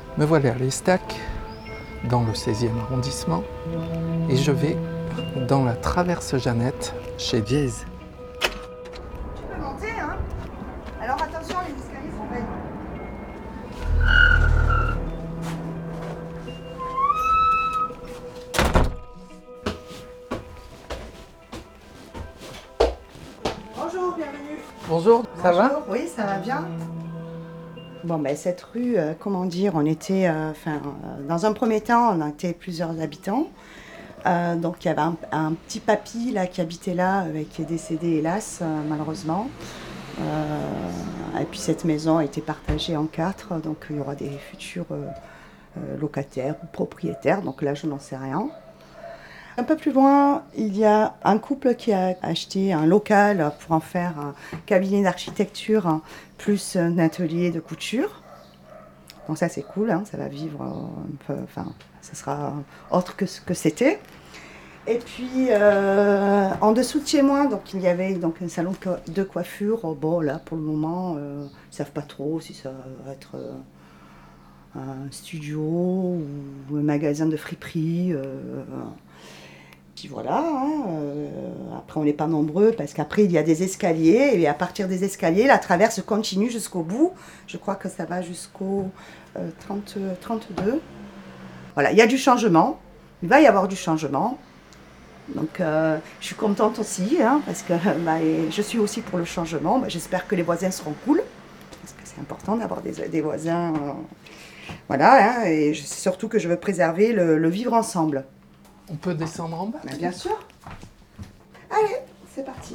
Me voilà à l'Estac, dans le 16e arrondissement, et je vais dans la traverse Jeannette, chez Diez. Tu peux monter, hein? Alors attention, les escaliers sont belles. Bonjour, bienvenue. Bonjour, ça va? Bonjour, oui, ça va bien. Bon, ben cette rue, comment dire, on était, dans un premier temps, on était plusieurs habitants. Donc il y avait un petit papy là qui habitait là, qui est décédé hélas, malheureusement. Et puis cette maison a été partagée en 4, donc il y aura des futurs locataires ou propriétaires, donc là je n'en sais rien. Un peu plus loin, il y a un couple qui a acheté un local pour en faire un cabinet d'architecture plus un atelier de couture. Donc ça c'est cool, hein, ça va vivre un peu, ça sera autre que ce que c'était. Et puis en dessous de chez moi, donc il y avait donc un salon de coiffure. Bon là pour le moment, ils ne savent pas trop si ça va être un studio ou un magasin de friperie. Puis voilà, après on n'est pas nombreux parce qu'après il y a des escaliers et à partir des escaliers la traverse continue jusqu'au bout. Je crois que ça va jusqu'au 32. Voilà, il y a du changement, il va y avoir du changement. Donc je suis contente aussi parce que je suis aussi pour le changement. J'espère que les voisins seront cool parce que c'est important d'avoir des voisins. Voilà, et surtout que je veux préserver le vivre ensemble. On peut descendre en bas? Bien sûr. Allez, c'est parti.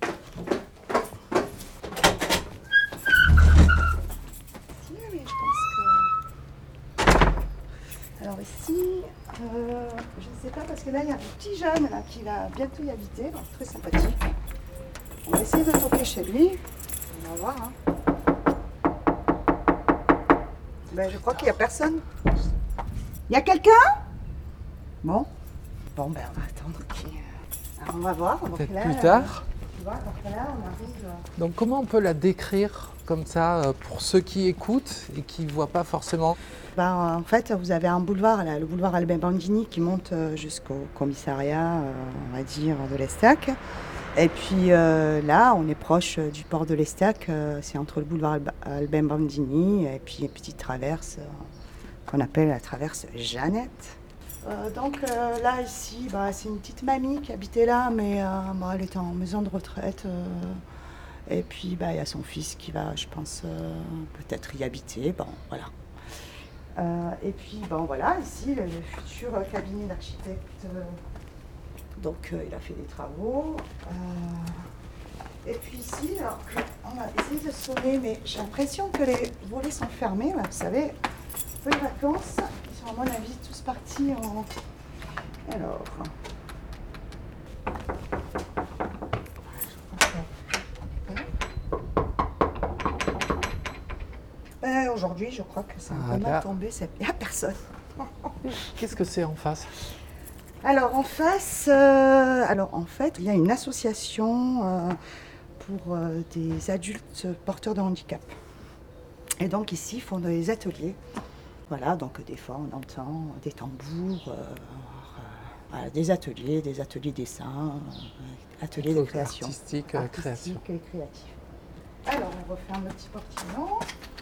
Mais je pense que... Alors ici, je ne sais pas parce que là il y a un petit jeune là, qui va bientôt y habiter, donc très sympathique. On va essayer de toquer chez lui. On va voir. Je crois qu'il n'y a personne. Il y a quelqu'un? Bon, on va attendre. Alors, on va voir. Peut-être plus tard. Tu vois, donc là, on arrive. Donc comment on peut la décrire comme ça pour ceux qui écoutent et qui ne voient pas forcément? En fait, vous avez un boulevard, là, le boulevard Albert Bandini, qui monte jusqu'au commissariat, on va dire, de l'Estac. Et puis là, on est proche du port de l'Estac. C'est entre le boulevard Albert Bandini et puis une petite traverse qu'on appelle la traverse Jeannette. Donc là, ici, c'est une petite mamie qui habitait là, mais elle était en maison de retraite. Et puis, il y a son fils qui va, je pense, peut-être y habiter. Bon, voilà. Et puis, voilà, ici, le futur cabinet d'architecte. Donc, il a fait des travaux. Et puis ici, alors, on va essayer de sonner, mais j'ai l'impression que les volets sont fermés. Là, vous savez, les vacances, ils sont à mon avis tous partis en... Alors... Aujourd'hui, je crois que ça va vraiment tomber. Il n'y a personne. Qu'est-ce que c'est en face? Alors en face, en fait, il y a une association pour des adultes porteurs de handicap. Et donc ici, ils font des ateliers. Voilà, donc des fois, on entend des tambours, des ateliers dessins, ateliers de création. Artistique création. Et créatif. Alors, on referme le petit portillon.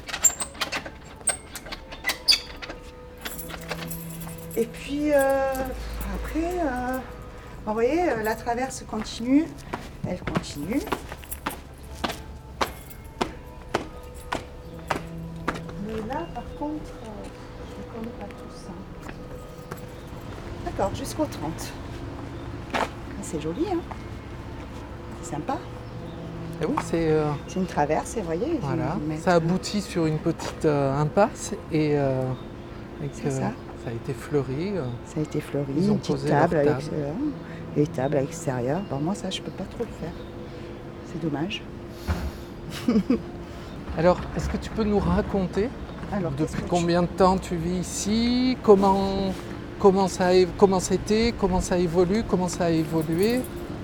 Et puis après, vous voyez, la traverse continue, elle continue. Mais là, par contre, je ne connais pas tout ça. D'accord, jusqu'au 30. C'est joli, hein? C'est sympa. Et oui, c'est une traverse, vous voyez. Voilà. Ça aboutit sur une petite impasse et c'est ça. Ça a été fleuri. Ça a été fleuri, ils ont une petite posé table leur avec les tables à l'extérieur. Moi, ça, je peux pas trop le faire. C'est dommage. Alors, est-ce que tu peux nous raconter depuis combien de temps tu vis ici, comment c'était, comment ça évolue, comment ça a évolué?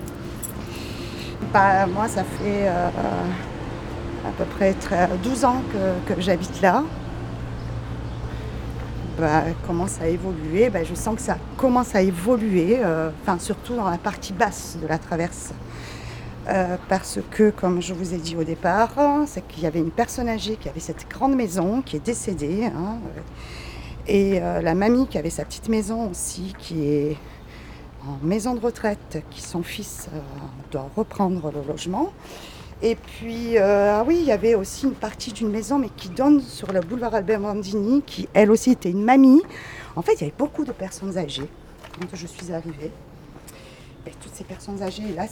Moi, ça fait à peu près 12 ans que j'habite là. commence à évoluer. Je sens que ça commence à évoluer, surtout dans la partie basse de la traverse. Parce que, comme je vous ai dit au départ, c'est qu'il y avait une personne âgée qui avait cette grande maison qui est décédée. Et la mamie qui avait sa petite maison aussi, qui est en maison de retraite, qui son fils doit reprendre le logement. Et puis, il y avait aussi une partie d'une maison, mais qui donne sur le boulevard Albert Bandini, qui elle aussi était une mamie. En fait, il y avait beaucoup de personnes âgées quand je suis arrivée. Et toutes ces personnes âgées, là,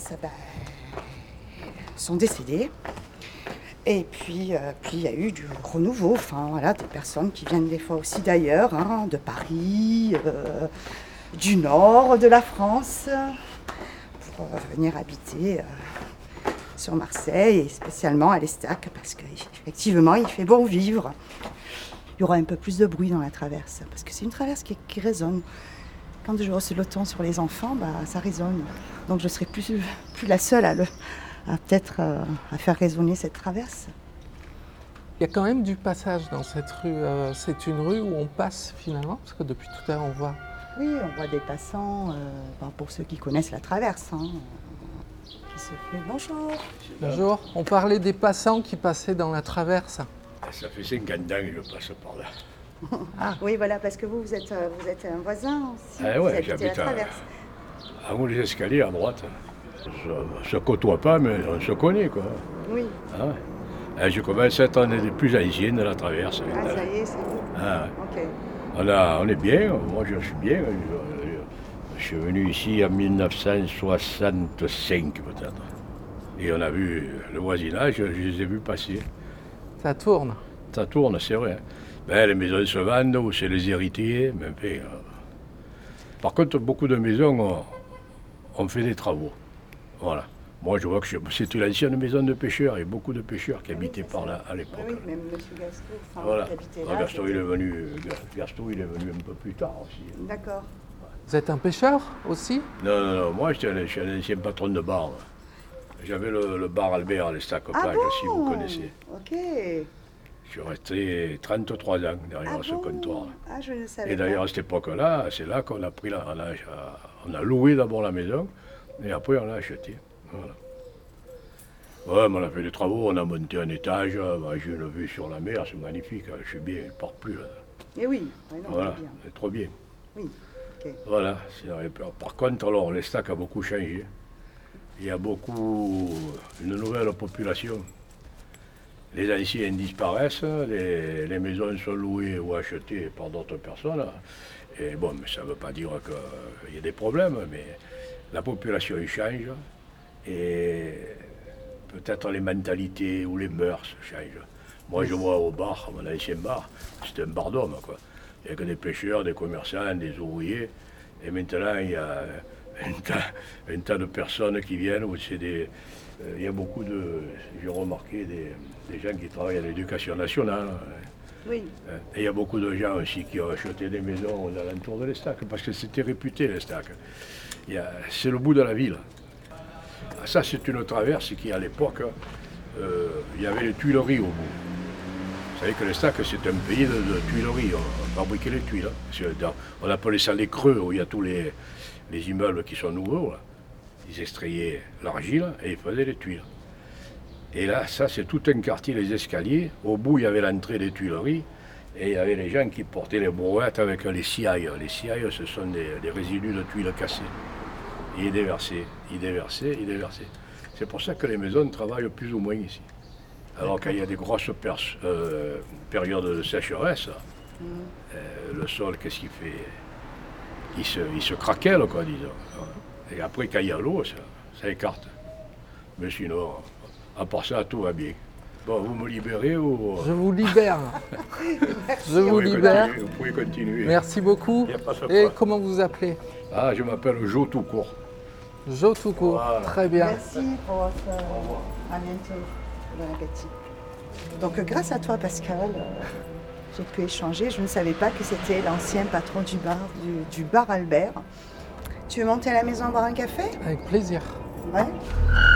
sont décédées. Et puis, il y a eu du renouveau, des personnes qui viennent des fois aussi d'ailleurs, de Paris, du nord de la France, pour venir habiter sur Marseille et spécialement à l'Estac, parce qu'effectivement, il fait bon vivre. Il y aura un peu plus de bruit dans la traverse, parce que c'est une traverse qui résonne. Quand je hausse le ton sur les enfants, ça résonne. Donc je ne serai plus la seule à faire résonner cette traverse. Il y a quand même du passage dans cette rue. C'est une rue où on passe finalement, parce que depuis tout à l'heure on voit. Oui, on voit des passants, pour ceux qui connaissent la traverse, qui se fait bonjour. Bonjour, on parlait des passants qui passaient dans la traverse. Ça fait 50 ans que je passe par là. Ah. Oui, voilà, parce que vous êtes un voisin aussi. Ah ouais, j'habite en haut des escaliers à droite. On ne se côtoie pas, mais on se connaît, quoi. Oui. Ah ouais. Je commence à être un des plus anciens de la traverse. Ah, ça y est, c'est vous. Ah. Ok. On est bien, moi je suis bien. Je suis venu ici en 1965 peut-être. Et on a vu le voisinage, je les ai vus passer. Ça tourne. Ça tourne, c'est vrai. Les maisons se vendent ou c'est les héritiers. Par contre, beaucoup de maisons ont fait des travaux. Voilà. Moi, je vois que c'est une ancienne maison de pêcheurs. Il y a beaucoup de pêcheurs qui habitaient par là à l'époque. Oui, même M. Gaston, voilà. qui habitait là. Gaston, il est venu un peu plus tard aussi. D'accord. Vous êtes un pêcheur aussi? Non, moi, je suis un ancien patron de bar. J'avais le bar Albert à l'Estac-Plage, si vous connaissez. Ok. Je suis resté 33 ans derrière ce comptoir. Ah, je ne savais pas. Et d'ailleurs, à cette époque-là, c'est là qu'on a pris on a loué d'abord la maison, et après on l'a acheté. Voilà. Ouais, mais on a fait des travaux, on a monté un étage, j'ai une vue sur la mer, c'est magnifique, je suis bien, je ne pars plus. Là. Et oui, voilà, c'est trop bien. Oui, ok. Voilà. Par contre, alors, l'Estac a beaucoup changé. Il y a une nouvelle population. Les anciens disparaissent, les maisons sont louées ou achetées par d'autres personnes. Et bon, mais ça ne veut pas dire qu'il y a des problèmes, mais la population change et peut-être les mentalités ou les mœurs changent. Moi, je vois au bar, mon ancien bar, c'était un bar d'hommes, quoi. Il n'y a que des pêcheurs, des commerçants, des ouvriers. Et maintenant, il y a un tas de personnes qui viennent où il y a beaucoup j'ai remarqué des gens qui travaillent à l'éducation nationale. Oui. Et il y a beaucoup de gens aussi qui ont acheté des maisons aux alentours de l'Estac, parce que c'était réputé l'Estac. C'est le bout de la ville. Ça, c'est une traverse qui, à l'époque, il y avait les Tuileries au bout. Vous savez que l'Estac, c'est un pays de tuileries. On fabriquait les tuiles. On appelait ça les creux, où il y a tous les immeubles qui sont nouveaux. Là. Ils extrayaient l'argile et ils faisaient les tuiles. Et là, ça, c'est tout un quartier, les escaliers. Au bout, il y avait l'entrée des Tuileries. Et il y avait les gens qui portaient les brouettes avec les ciailles. Les ciailles, ce sont des résidus de tuiles cassées. Et ils déversaient. C'est pour ça que les maisons travaillent plus ou moins ici. Alors qu'il y a des grosses périodes de sécheresse, le sol, qu'est-ce qu'il fait? Il se craquelle, quoi, disons. Et après, quand il y a l'eau, ça écarte. Mais sinon, à part ça, tout va bien. Bon, vous me libérez ou... Je vous libère. Je vous libère. Vous pouvez continuer. Merci beaucoup. Et comment vous appelez? Ah, je m'appelle Jo tout court. Jo tout court. Voilà. Très bien. Merci pour votre... À bientôt. Bon appétit. Donc, grâce à toi, Pascal, j'ai pu échanger. Je ne savais pas que c'était l'ancien patron du bar Albert. Tu veux monter à la maison boire un café? Avec plaisir. Ouais.